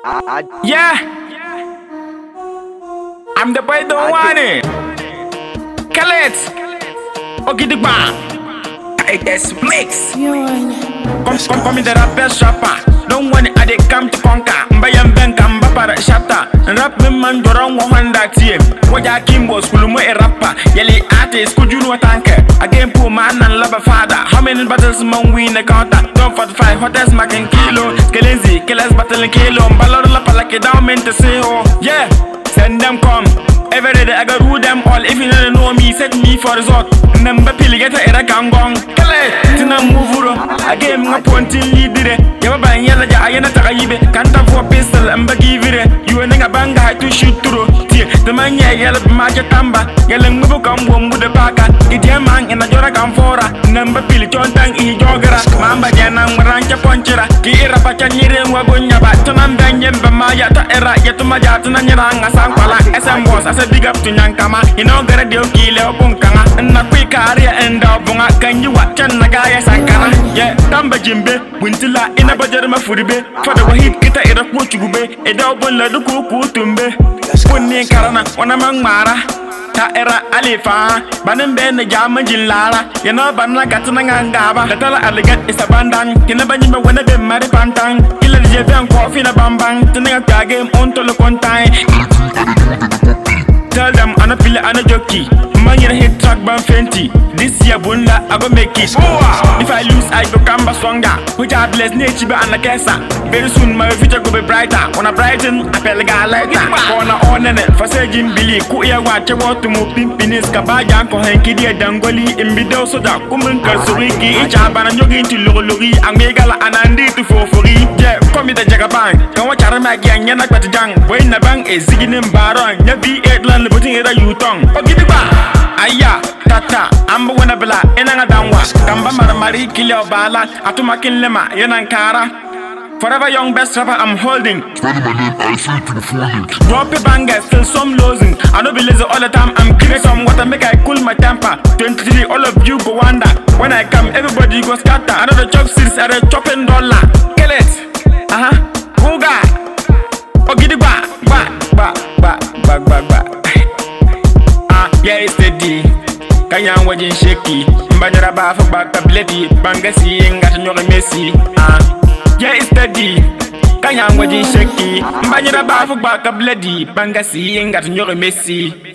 Yeah, I'm the boy don't want it. Kill it. Okay, the bar. It's mix. Come in the best rapper. Don't want it, I dey come to conquer. Mbayam benka mbapara shatter. Rap me man dorong 100 TM. Waja Kimbo skulumo e rapper. Yeli artist could you know tanker. Again poor man and love a father. How many battles man win the counter? Don't 45 hottest making kilo. Skelenzi, killers battle kilo. Balor la palake down meant to say oh. Yeah, send them come. Every day I go rule them all. If you don't know me, set me for resort. Number pill get a era gangong. Kale, tina muvuro. Again, my point in lead it. Yaba yella ayana tagayibe. Can't for pistol and give it. You and a banga to shoot through. The man yell maja tamba. Yelling mubu come one with the baka. Get your man in a jora camfora. Number pill tang e jogera. Mamba jana rancha ponchera. Kira pachanyere wagonya batanam danyem bamaya ta era yetumaja tananyanga sankala. SM boss, I said big up to Nyankama. You know, get a deal kill your bunkanga. And a quick area and bunga. Can you watch and Nagaya Sankana? Yeah, Tamba Jimbe, Wintilla in a Bajarama Furibe. For the Wahid Kita Era Kuchube, a double Laduku Tumbe. Punni Karana, one among Mara. Ta era Alifa, Banan the Jama Lara. You know, Banna Gatanangaba. The Tala Elegant is abandoned. Kinabanima when they marry Pantang. Killer Javan coffee in a bambang. Tanaka game on to look on time. Tell them I'm a pillar and a jockey. Man, you hit track ban fenty. This year, Bunda, I go make it. If I lose, I become stronger. Which I bless nature and a cancer. Very soon, my future will be brighter. On a brighten, I feel like I like that. On it, for saying Billy, Kuya, watch a water move, Pimpinis, Kabajan, Kohenki, Dangoli, in Bido, so that Kuman, Kasuriki, each other, and you're to Lori, and Megala, and Andy to for free. Yeah, come with the Jagaban. Come watch Aramaki and Yanakatang. When the bank is zigging in Baron, Nabi Edland, putting it a U-tongue. Okay, the bar. Aya, tata, amba wana bela, enanga danwa. Kamba maramari, kill bala, atumakin lema, yenankara. Forever young best rapper I'm holding. Spelling my name, I say to the forehead. Drop a banger, still some losing. I don't be lazy all the time, I'm curious on what I make I cool my temper. 23, all of you go wonder. When I come, everybody go scatter. I know the chop series are a chopping dollar. Kill it. Huga. Oh, get it back. Yeah, it's steady. Kanyang wajin shaky. Mbajara ba for back ability. Bangasi inga nyore Messi. Yeah, it's steady. Kanyang wajin shaky. Mbajara ba for back ability. Bangasi inga nyore Messi.